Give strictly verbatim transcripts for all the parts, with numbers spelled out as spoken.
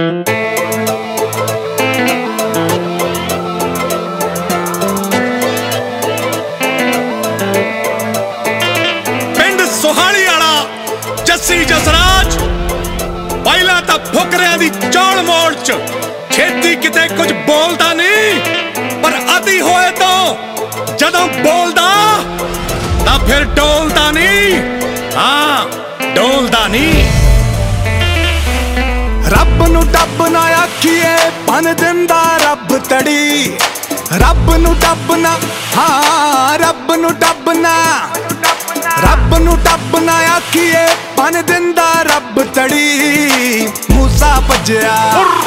पिंड सोहाली वाला जस्सी जसराज पहला तो फुकरिया दी चौल मोड़ च छेती किते कुछ बोलता नहीं, पर अति होए तो जदों बोलदा तां फिर डोलदा नहीं। हाँ डोलदा नहीं। रब नू डब ना आखिए बन दिंदा रब तड़ी, रब नू डब ना, हाँ रब नू डब ना, रब नू डब ना आखिए बन दिंदा रब तड़ी। मूसा भज्जिया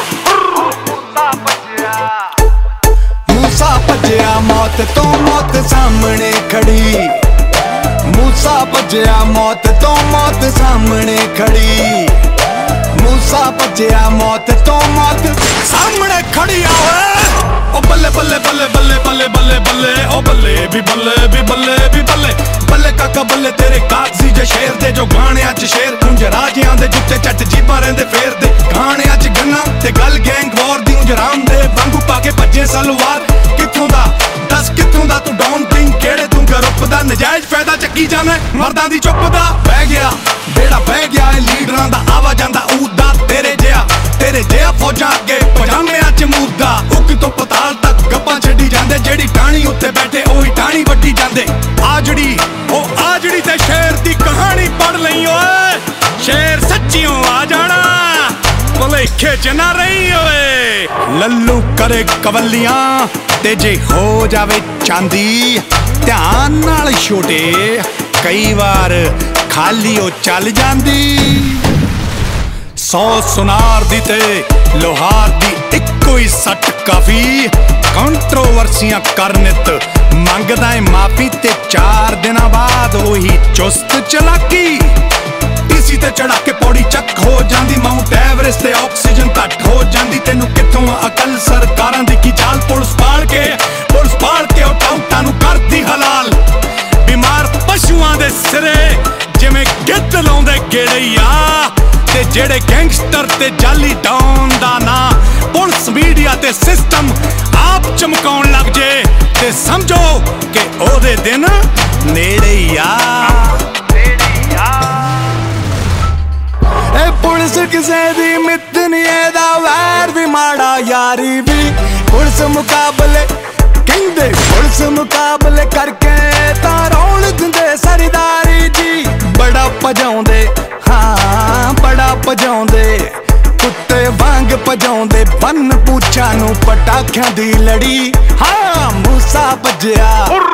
मूसा भज्जिया मौत तो मौत सामने खड़ी, मूसा भज्जिया मौत तो मौत सामने खड़ी, मूसा भज्जिया मौत तो मौत सामने खड़ी। आवे ओ बल्ले बल्ले बल्ले बल्ले बल्ले बल्ले बल्ले ओ बल्ले भी बल्ले भी बल्ले भी बल्ले बल्ले काका बल्ले तेरे कागजी जे शेर दे जो गाने अच शेर कुंज राजियां दे जुत्ते चट जीपा रहंदे फेर दे गाने अच गन्ना ते गल गैंग वॉर दी उंज राम दे वांगू पाके भज्जे सलवार। कित्थों दा दस कित्थों दा तू डॉन किंग केड़े तू ग्रुप दा नजायज फायदा चक्की जाना मर्दां दी चुप दा बह गया बेड़ा बह गया लीडरां दा आवा जांदा ऊदा तेरे जिहा तेरे जिहा फौजां अगे पजामियां च मूदा उक तो पताल तक गप्पां छड्डी जांदे जेड़ी टाणी उत्ते बैठे ओही टाणी वड्डी जांदे। आजड़ी ओ आजड़ी ते शेर दी कहानी पढ़ लई ओए, शेर सच्चियों आ जाना भुलेखे च ना रही ओए। लल्लू करे कवलियां ते जे हो जावे चांदी ध्यान नाल छोटे कई बार खाली ओ चल जांदी। सौ सुनार दी ते लोहार दी इक्को ही सट काफी, कंट्रोवर्सियां करनित मंगदा है माफी ते चार दिन बाद वही चुस्त चलाकी। टीसी ते चढ़ा के पौड़ी चक हो जांदी माउंट एवरेस्ट ते ऑक्सीजन घट हो जांदी। तेनू कित्थों अकल सरकारां दी की चाल पुलिस पाल के पुलिस पाल के ओ टाउटां नू करदी हलाल। बीमार पशुआं दे सिरे जिवें गिद्ध लाउंदे गेड़िया ते जेड़े गैंगस्टर ते जाली डॉन दा ना पुलिस मीडिया ते सिस्टम आप चमकाउण लग जे ते समझो कि ओदे दिन नेड़े ही आ। ए पुलिस किसे दी मित्त नी एदा वैर भी माड़ा यारी भी पुलिस मुकाबले कहंदे पुलिस मुकाबले करके तां रौल दिंदे सरदारी जी। बड़ा भजाउंदे हाँ बड़ा भजाउंदे कुत्ते वांग भजाउंदे बन पूछां नू पटाखियां दी लड़ी। हाँ मूसा भज्जिया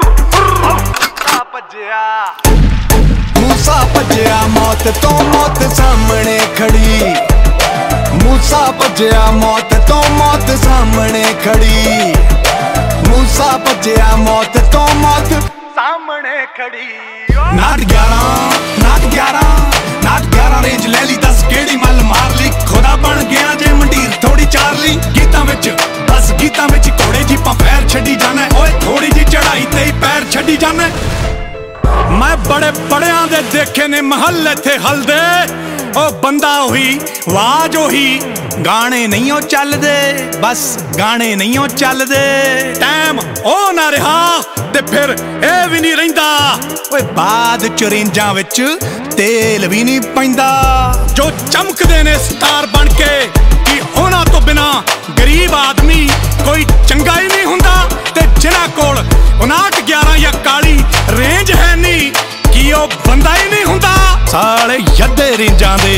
मूसा भज्जिया मौत तो मौत सामने खड़ी, मूसा भज्जिया मौत तो मौत सामने खड़ी, मूसा भज्जिया मौत तो मौत सामने खड़ी। नाट ग्यारह नाट ग्यारह नाट ग्यारह रेंज ले ली दस केड़ी मल मार ली खुदा बन गया जे मंडीर थोड़ी चार ली। गीतां विच बस गीतां विच घोड़े जीपां पैर छड्डी जाना ओए थोड़ी जी चढ़ाई ते पैर छड्डी जाना। मैं बड़े बड़ियां दे देखे ने महल इत्थे हलदे ओ बंदा ओही वाज ओही गाने नहीं ओ चलदे बस गाने नहीं ओ चलदे। टाइम ओ ना रहा ते फिर ए भी नहीं रहिंदा ओए बाद च रेंजां विच तेल भी नहीं पैंदा। जो चमकदे ने स्टार बन के कि उन्हां तो बिना गरीब आदमी कोई चंगा ही नहीं हुंदा ते जिन्हां कोल उनाहठ ग्यारह या काली रेंज है नहीं कि ओ बंदा ही नहीं हुंदा। साले यद्दे रेंजां दे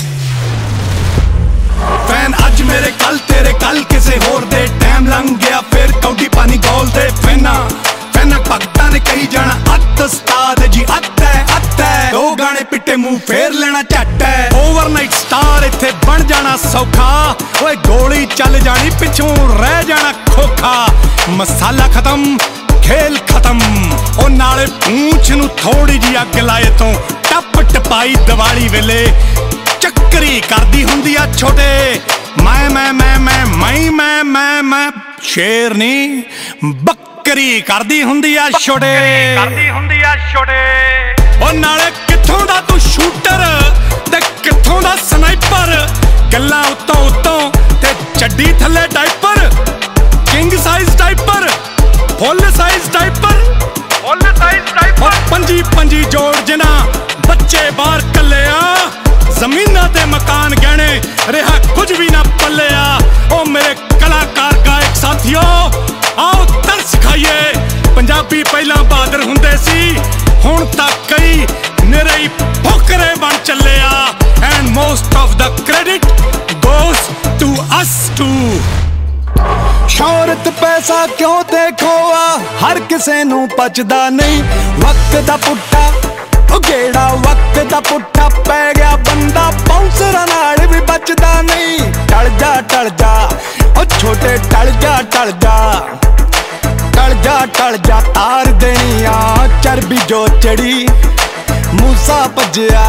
फैन अज मेरे कल तेरे कल किसे होर दे टाइम लंघ गया फिर कौडी पानी गोल दे फैना फैना भगतां ने कही जाना अत उस्ताद जी अत है अत है दो गाने पिट्टे मुंह फेर लेना झट है। ओवरनाइट स्टार इत्थे बन जाना सौखा ओए गोली चल जानी पिछों रह जाना खोखा। मसाला खत्म खेल खत्म ओ नाले पूंछ नू थोड़ी जी अग लाए तो टप टपाई दिवाली वेले चक्करी करदी हुंदी आ छोटे। मैं मैं मैं मैं मैं मैं मैं मैं शेर नहीं बकरी करदी हुंदी आ छोटे करदी हुंदी आ छोटे। ओ नाले कित्थों दा तू शूटर ते कित्थों दा स्नाइपर ਗੱਲਾਂ ਉੱਤੋਂ ਉੱਤੋਂ ਤੇ ਚੱਡੀ ਥੱਲੇ diaper king size diaper full size diaper full size diaper ਪੰਜੀ ਪੰਜੀ ਜੋੜ ਜਿਨਾ ਬੱਚੇ ਬਾਹਰ ਕੱਲਿਆ ਜ਼ਮੀਨਾਂ ਤੇ ਮਕਾਨ ਗਹਿਣੇ ਰਿਹਾ ਕੁਝ ਵੀ ਨਾ ਪੱਲਿਆ ਉਹ ਮੇਰੇ ਕਲਾਕਾਰ ਗਾਇਕ ਸਾਥੀਓ ਆਓ ਤਰਸ ਖਾਈਏ ਪੰਜਾਬੀ ਪਹਿਲਾਂ ਬਹਾਦਰ ਹੁੰਦੇ ਸੀ ਹੁਣ ਤਾਂ ਕਈ ਨਿਰੇ ਹੀ ਫੁਕਰੇ ਬਣ ਚੱਲਿਆ and most of the credit goes to us ਟੂ ਸ਼ੌਹਰਤ ਪੈਸਾ ਕਿਉਂ ਤੇ ਖੋਆ ਹਰ ਕਿਸੇ ਨੂੰ ਪਚਦਾ ਨਹੀਂ ਵਕਤ ਦਾ ਪੁੱਟਾ ਉਹ ਗੇੜਾ ਵਕਤ ਦਾ ਪੁੱਠਾ ਪੈ ਗਿਆ ਬੰਦਾ ਬਾਉਂਸਰਾਂ ਨਾਲ ਵੀ ਬਚਦਾ ਨਹੀਂ ਟਲ ਜਾ ਟਲ ਜਾ ਉਹ ਛੋਟੇ ਟਲ ਜਾ ਟਲ ਜਾ ਟਲ ਜਾ ਟਲ ਜਾ ਤਾਰ ਦੇਣੀ ਆ ਚਰਬੀ ਜੋ ਚੜੀ ਮੂਸਾ ਭੱਜਿਆ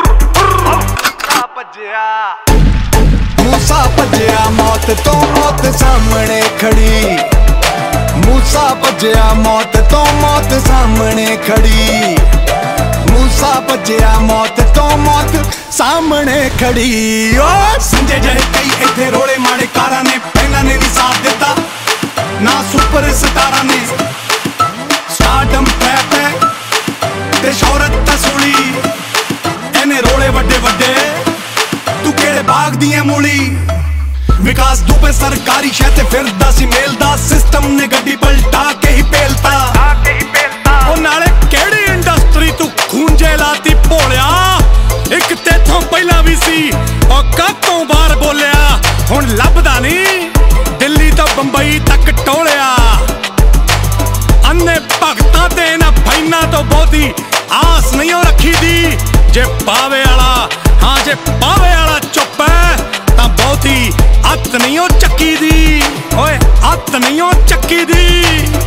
ਭੱਜਿਆ ਮੂਸਾ ਭੱਜਿਆ ਮੌਤ ਤੋਂ ਮੌਤ ਸਾਹਮਣੇ ਖੜੀ ਮੂਸਾ ਭੱਜਿਆ ਮੌਤ ਤੋਂ ਮੌਤ ਸਾਹਮਣੇ ਖੜੀ ਮੂਸਾ ਭੱਜਿਆ ਮੌਤ ਤੋਂ ਮੌਤ ਸਾਹਮਣੇ ਖੜੀ ਓ ਸੰਜੇ ਜਿਹੇ ਕਈ ਇੱਥੇ ਰੋਲੇ ਮਾੜੇ ਕਾਰਾਂ ਨੇ ਪਹਿਲਾਂ ਨੇ ਨਹੀਂ ਸਾਥ ਦਿੱਤਾ ਨਾ ਸੁਪਰ ਸਟਾਰਾਂ ਨੇ ਸਟਾਰਡਮ ਟ੍ਰੈਪ ਹੈ ਤੇ ਸ਼ੌਹਰਤ ਤਸੂਲੀ ਇਹਨੇ ਰੋਲੇ ਵੱਡੇ ਵੱਡੇ ਤੂੰ ਕਿਹੜੇ ਬਾਗ ਦੀ ਐ ਮੂਲੀ ਵਿਕਾਸ ਦੁਬੇ ਸਰਕਾਰੀ ਸ਼ਹਿ ਤੇ ਫਿਰਦਾ ਸੀ ਮੇਲਦਾ ਸਿਸਟਮ ਨੇ ਗੱਡੀ ਪਲਟਾ ਕੇ ਹੀ ਪੇਲਤਾ ਉਹ ਨਾਲੇ ਕਿਹੜੀ ਇੰਡਸਟਰੀ ਤੂੰ ਖੂੰਜੇ ਲਾਤੀ ਭੋਲਿਆ ਇੱਕ ਤੇਥੋਂ ਪਹਿਲਾਂ ਵੀ ਸੀ ਉਹ ਕਾਤੋਂ ਬਾਹਰ ਬੋਲਿਆ ਹੁਣ ਲੱਭਦਾ ਨਹੀਂ ਦਿੱਲੀ ਤੋਂ ਬੰਬਈ ਤੱਕ ਟੋਲਿਆ ਅੰਨੇ ਭਗਤਾਂ ਤੇ ਇਹਨਾਂ ਫੈਨਾਂ ਤੋਂ ਬਹੁਤੀ ਆਸ ਨਹੀਂ ਰੱਖੀ ਦੀ ਜੇ ਪਾਵੇ ਵਾਲਾ ਹਾਂ ਜੇ ਪਾਵੇ ਵਾਲਾ ਚੁੱਪ ਹੈ ਤਾਂ ਬਹੁਤੀ ਅੱਤ ਨਹੀਂ ਉਹ ਚੱਕੀ ਦੀ ਓਏ ਅੱਤ ਨਹੀਂ ਉਹ ਚੱਕੀ ਦੀ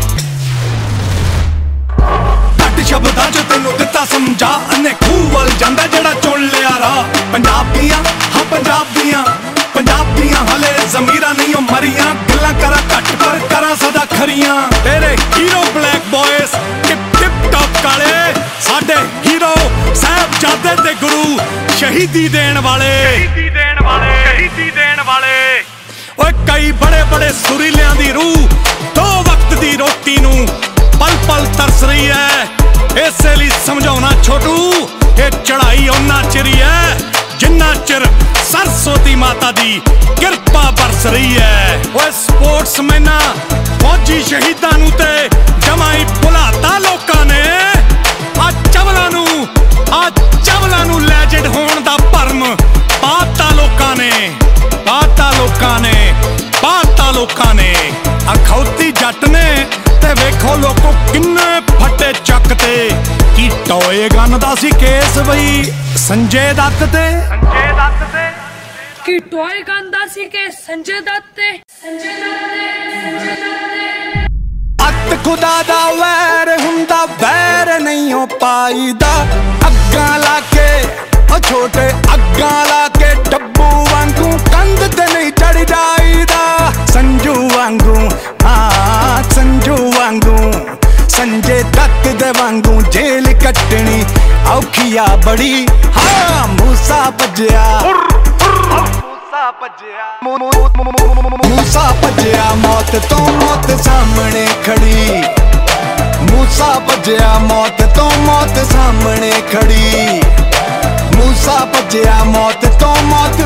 ਘੱਟ ਸ਼ਬਦਾਂ ਚ ਤੈਨੂੰ ਦਿੱਤਾ ਸਮਝਾ ਅੰਨੇ ਖੂਹ ਵੱਲ ਜਾਂਦਾ ਜਿਹੜਾ ਚੁਣ ਲਿਆ ਰਾਹ ਪੰਜਾਬ ਦੀਆਂ ਹਾਂ ਪੰਜਾਬ ਦੀਆਂ ਪੰਜਾਬ ਦੀਆਂ ਹਲੇ ਜ਼ਮੀਰਾਂ ਨਹੀਂ ਉਹ ਮਰੀਆਂ ਗੱਲਾਂ ਕਰਾਂ ਘੱਟ ਪਰ ਕਰਾਂ ਸਦਾ ਖਰੀਆਂ ਤੇਰੇ hero black boys tip tip top ਕਾਲੇ ਸਾਡੇ ਹੀਰੋ ਸਾਹਿਬਜ਼ਾਦੇ ਤੇ ਗੁਰੂ ਸ਼ਹੀਦੀ ਦੇਣ ਵਾਲੇ ਸ਼ਹੀਦੀ ਦੇਣ ਵਾਲੇ ਸ਼ਹੀਦੀ ਦੇਣ ਵਾਲੇ ਓਏ ਕਈ ਬੜੇ ਬੜੇ ਸੁਰੀਲਿਆਂ ਦੀ ਰੂਹ ਦੋ ਵਕਤ ਦੀ ਰੋਟੀ ਨੂੰ ਪਲ ਪਲ ਤਰਸ ਰਹੀ ਐ ਇਸੇ ਲਈ ਸਮਝਾਉਣਾ ਛੋਟੂ ਇਹ ਚੜਾਈ ਉਹਨਾਂ ਚਿਰੀ ਐ ਜਿੰਨਾ ਚਿਰ ਸਰਸਵਤੀ ਮਾਤਾ ਦੀ ਕਿਰਪਾ ਬਰਸ ਰਹੀ ਐ ਓਏ ਸਪੋਰਟਸਮੈਨਾਂ ਫੌਜੀ ਸ਼ਹੀਦਾਂ ਨੂੰ ਤੇ ਜਮਾਂ ਹੀ ਭੁਲਾਤਾ ਲੋਕਾਂ ਨੇ ਆ ਚਵਲਾਂ ਨੂੰ ਆ ਚਵਲਾਂ ਨੂੰ ਲੈਜੈਂਡ ਹੋਣ ਦਾ ਭਰਮ ਪਾਤਾ ਲੋਕਾਂ ਨੇ ਪਾਤਾ ਲੋਕਾਂ ਨੇ ਪਾਤਾ ਲੋਕਾਂ ਨੇ ਅਖੌਤੀ ਜੱਟ ਨੇ ਤੇ ਵੇਖੋ ਲੋਕੋ ਕਿੰਨੇ ਫੱਟੇ ਚੱਕ ਤੇ ਕੀ ਟੋਏ ਗੰਨਦਾ ਸੀ ਕੇਸ ਬਈ ਸੰਜੇ ਦੱਤ ਤੇ ਸੰਜੇ ਦੱਤ ਤੇ ਕੀ ਟੋਏ ਗੰਨਦਾ ਸੀ ਕਿ ਸੰਜੇ ਦੱਤ ਤੇ ਸੰਜੇ ਦੱਤ ਤੇ ਸੰਜੇ ਦੱਤ ਤੇ ਅੱਤ ਖੁਦਾ ਦਾ ਵੈਰ ਹੁੰਦਾ ਵੈਰ ਨਹੀਂ ਹੋ ਪਾਈਦਾ ਅੱਗਾਂ ਲਾ ਕੇ ਉਹ ਛੋਟੇ ਅੱਗਾਂ ਲਾ ਕੇ ਡੱਬੂ ਵਾਂਗੂ ਕੰਧ ਤੇ ਨਹੀਂ ਚੜ ਜਾਈਦਾ ਸੰਜੂ ਵਾਂਗੂ ਹਾਂ ਸੰਜੂ ਵਾਂਗੂ ਸੰਜੇ ਦੱਤ ਦੇ ਵਾਂਗੂ ਜੇਲ੍ਹ ਕੱਟਣੀ ਔਖੀ ਆ ਬੜੀ ਹਾਂ ਮੂਸਾ ਭੱਜਿਆ ਮੂਸਾ ਭੱਜਿਆ ਮੂਸਾ ਭੱਜਿਆ ਮੌਤ ਤੋਂ ਮੌਤ ਸਾਹਮਣੇ ਖੜੀ ਮੂਸਾ ਭੱਜਿਆ ਮੌਤ ਤੋਂ ਮੌਤ ਸਾਹਮਣੇ ਖੜੀ ਮੂਸਾ ਭੱਜਿਆ ਮੌਤ ਤੋਂ ਮੌਤ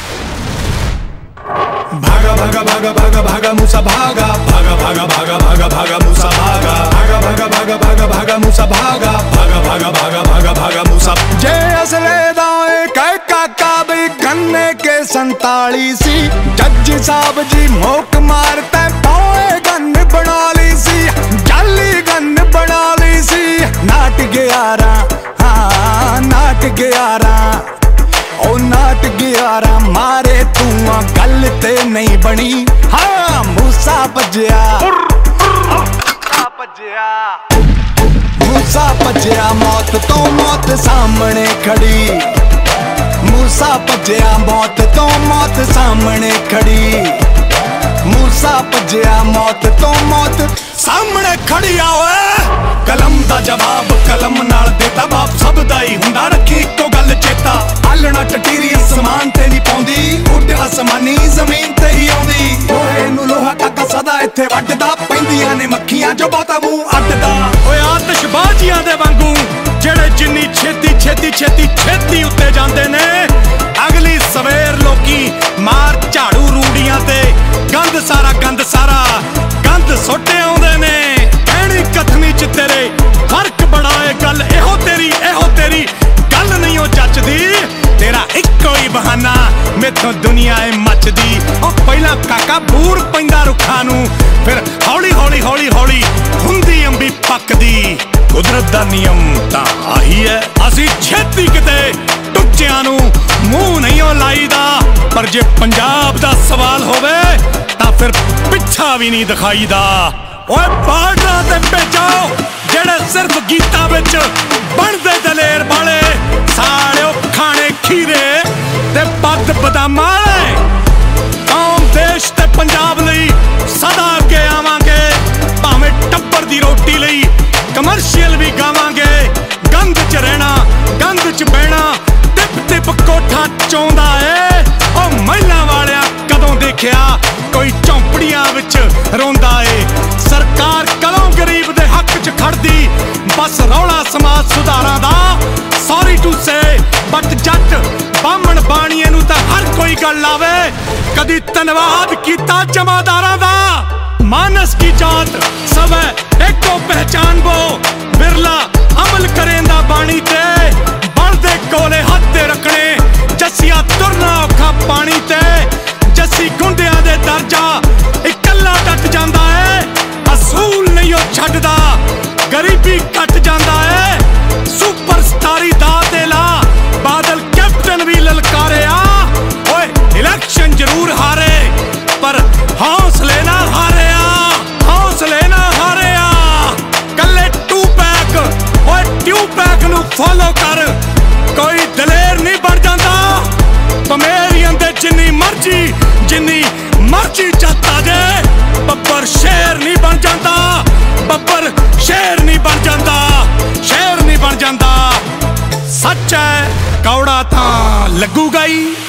भागा भागा भागा भागा भागा मूसा भागा भागा भागा भागा भागा भागा मूसा भागा भागा भागा भागा भागा भागा मूसा भागा भागा भागा भागा भागा भागा मूसा जे असले दाए कह काका भी गन्ने के संताली सी जज साहब जी मोक मारते पाए गन बना ली सी जाली गन बना ली सी नाट ग्यारा हाँ नाट ग्यारा ओ नाट ग्यारा मारे तू गल ते नहीं बनी हाँ मूसा भज्जिया भज्जिया मूसा भज्जिया मौत तो मौत सामने खड़ी मूसा भज्जिया मौत तो मौत सामने खड़ी मूसा भज्जिया मौत तो मौत सामने खड़ी आवे कलम दा जवाब कलम नाल देता बाप सब दा ही हुंदा रखी इक्को गल चेता आलना टटीरी समान ते नहीं पाउंदी ਅਸਮਾਨੀ ਜ਼ਮੀਨ ਤੇ ਹੀ ਆਉਂਦੀ ਓਏ ਨੂੰ ਲੋਹਾ ਟਾਕਾ ਸਦਾ ਇੱਥੇ ਵੱਢਦਾ ਪੈਂਦੀਆਂ ਨੇ ਮੱਖੀਆਂ ਜੋ ਬਹੁਤਾ ਮੂੰਹ ਅੱਡਦਾ ਓਏ ਆਤਿਸ਼ਬਾਜ਼ੀਆਂ ਦੇ ਵਾਂਗੂ ਜਿਹੜੇ ਜਿੰਨੀ ਛੇਤੀ ਛੇਤੀ ਛੇਤੀ ਛੇਤੀ ਉੱਤੇ ਜਾਂਦੇ ਨੇ ਅਗਲੀ ਸਵੇਰ ਲੋਕੀ ਮਾਰ ਝਾੜੂ ਰੂੜੀਆਂ ਤੇ ਗੰਦ ਸਾਰਾ ਗੰਦ ਸਾਰਾ ਗੰਦ ਸੁੱਟੇ ਆਉਂਦੇ ਨੇ ਕਹਿਣੀ ਕਥਨੀ ਚ ਤੇਰੇ ਫਰਕ ਬੜਾ ਏ ਗੱਲ ਇਹੋ ਤੇਰੀ ਇਹੋ ਤੇਰੀ ਗੱਲ ਨਹੀਂ ਉਹ ਜੱਚਦੀ ਤੇਰਾ ਇੱਕੋ ਹੀ ਬਹਾਨਾ ਮੈਥੋਂ ਦੁਨੀਆ ਏ ਮੱਚਦੀ ਉਹ ਪਹਿਲਾਂ ਕਾਕਾ ਬੂਰ ਪੈਂਦਾ ਰੁੱਖਾਂ ਨੂੰ ਫਿਰ ਹੌਲੀ ਹੌਲੀ ਹੌਲੀ ਹੌਲੀ ਹੁੰਦੀ ਅੰਬੀ ਪੱਕਦੀ ਕੁਦਰਤ ਦਾ ਨਿਯਮ ਤਾਂ ਆਹੀ ਹੈ ਅਸੀਂ ਛੇਤੀ ਕਿਤੇ ਟੁੱਚਿਆਂ ਨੂੰ ਮੂੰਹ ਨਹੀਂ ਉਹ ਲਾਈਦਾ ਪਰ ਜੇ ਪੰਜਾਬ ਦਾ ਸਵਾਲ ਹੋਵੇ ਤਾਂ ਫਿਰ ਪਿੱਛਾ ਵੀ ਨਹੀਂ ਦਿਖਾਈਦਾ ਓਏ ਬਾਰਡਰਾਂ ਤੇ ਭੇਜੋ ਜਿਹੜੇ ਸਿਰਫ ਗੀਤਾਂ ਵਿੱਚ ਬਣਦੇ ਦਲੇਰ ਵਾਲੇ ਸਾਲਿਓ ਖਾਣੇ ਖੀਰੇ ਤੇ ਬੱਦ ਬਦਾਮਾਂ ਵਾਲੇ ਕੌਮ ਦੇਸ਼ ਤੇ ਪੰਜਾਬ ਲਈ ਸਦਾ ਅੱਗੇ ਆਵਾਂਗੇ ਭਾਵੇਂ ਟੱਬਰ ਦੀ ਰੋਟੀ ਲਈ ਕਮਰਸ਼ੀਅਲ ਵੀ ਗਾਵਾਂਗੇ ਗੰਦ ਚ ਰਹਿਣਾ ਗੰਦ ਚ ਬਹਿਣਾ ਟਿਪ ਟਿਪ ਕੋਠਾ ਚੌਂਦਾ ਏ ਉਹ ਮਹਿਲਾਂ ਵਾਲਿਆਂ ਕਦੋਂ ਦੇਖਿਆ ਕੋਈ ਝੌਂਪੜੀਆਂ ਵਿੱਚ ਰੋਂਦਾ ਏ ਸਰਕਾਰ ਕਦੋਂ ਗਰੀਬ ਦੇ ਹੱਕ ਚ ਖੜਦੀ ਬਸ ਰੌਲਾ ਸਮਾਜ ਸੁਧਾਰਾਂ ਦਾ ਸੌਰੀ ਟੂ ਸੇ ਬਟ ਜੱਟ ਬਾਹਮਣ ਬਾਣੀਏ ਨੂੰ ਤਾਂ ਹਰ ਕੋਈ ਗੱਲ ਲਾਵੇ ਕਦੀ ਧੰਨਵਾਦ ਕੀਤਾ ਜਮਾਦਾਰਾਂ ਦਾ ਮਾਨਸ ਕੀ ਜਾਤ ਸਭ ਇੱਕੋ ਪਹਿਚਾਨ ਬੋ ਬਿਰਲਾ ਅਮਲ ਕਰੇਂਦਾ ਬਾਣੀ ਤੇ ਬਣਦੇ ਕੋਲੇ ਹੱਥ ਤੇ ਰੱਖਣੇ ਜੱਸੀਆਂ ਤੁਰਨਾ ਔਖਾ ਪਾਣੀ ਤੇ ਜੱਸੀ ਗੁੰਡਿਆਂ ਦੇ ਦਰਜਾ ਇਕੱਲਾ ਡਟ ਜਾਂਦਾ ਏ ਅਸੂਲ ਨਹੀਂ ਉਹ ਛੱਡਦਾ ਗਰੀਬੀ ਕੱਟ ਜਾਂਦਾ ਏ ਸੁਪਰ ਸਟਾਰੀ ਦਾ ਤੇ ਲਾ ਬਾਦਲ ਕੈਪਟਨ ਵੀ ਲਲਕਾਰਿਆ ਓਏ ਇਲੈਕਸ਼ਨ ਜ਼ਰੂਰ ਹਾਰੇ ਪਰ ਹੌਸਲੇ ਨਾਲ ਹਾਰਿਆ ਹੌਸਲੇ ਨਾਲ ਹਾਰਿਆ ਕੱਲੇ ਟੂ ਪੈਕ ਓਏ ਟਿਊ ਪੈਕ ਨੂੰ ਫੋਲੋ ਕਰ ਕੋਈ ਦਲੇਰ ਨਹੀਂ ਬਣ ਜਾਂਦਾ ਪਮੇਰੀਅਨ ਦੇ ਜਿੰਨੀ ਮਰਜ਼ੀ ਜਿੰਨੀ ਮਰਜ਼ੀ ਚੱਤਾ ਜੇ ਬੱਬਰ ਸ਼ੇਰ ਨਹੀਂ ਬਣ ਜਾਂਦਾ ਬੱਬਰ ਸ਼ੇਰ ਨਹੀਂ ਬਣ ਜਾਂਦਾ ਸ਼ੇਰ ਨਹੀਂ ਬਣ ਜਾਂਦਾ ਸੱਚ ਹੈ ਕੌੜਾ ਤਾਂ ਲੱਗੂਗਾ ਹੀ